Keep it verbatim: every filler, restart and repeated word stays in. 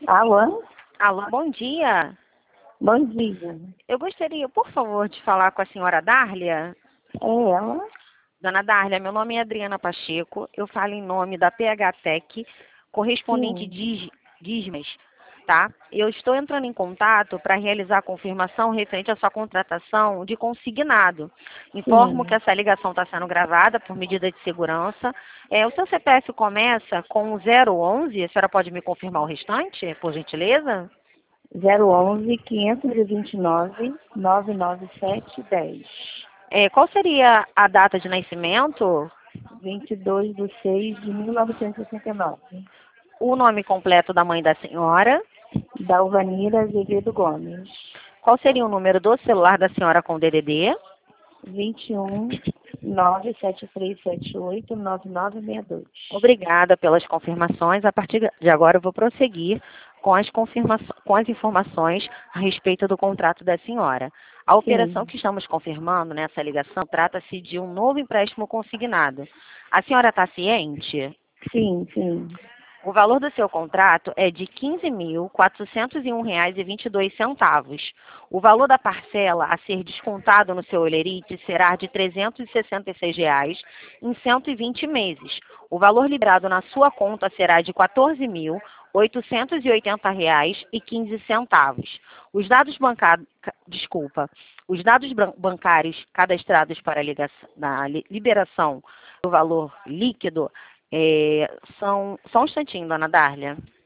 Alô? Alô, bom dia. Bom dia. Eu gostaria, por favor, de falar com a senhora Dárlia. É ela? Dona Dárlia, meu nome é Adriana Pacheco. Eu falo em nome da P H Tech, correspondente Sim. Dig- Dismas, tá? Eu estou entrando em contato para realizar a confirmação referente à sua contratação de consignado. Informo que Sim. essa ligação está sendo gravada por medida de segurança. É, o seu C P F começa com zero onze. A senhora pode me confirmar o restante, por gentileza? zero onze, quinhentos e vinte e nove, novecentos e noventa e sete, dez. É, qual seria a data de nascimento? vinte e dois de seis de mil novecentos e sessenta e nove. O nome completo da mãe da senhora? Dalvanira Azevedo Gomes. Qual seria o número do celular da senhora com D D D? vinte e um, nove sete três sete oito, nove nove seis dois. Obrigada pelas confirmações. A partir de agora eu vou prosseguir com as, confirma- com as informações a respeito do contrato da senhora. A operação Sim. que estamos confirmando nessa ligação trata-se de um novo empréstimo consignado. A senhora está ciente? Sim, sim. O valor do seu contrato é de quinze mil quatrocentos e um reais e vinte e dois centavos. O valor da parcela a ser descontado no seu holerite será de trezentos e sessenta e seis reais em cento e vinte meses. O valor liberado na sua conta será de quatorze mil oitocentos e oitenta reais e quinze centavos. Os dados bancários, desculpa, os dados bran- bancários cadastrados para a ligação- na li- liberação do valor líquido é, são, só um instantinho, dona Dárlia.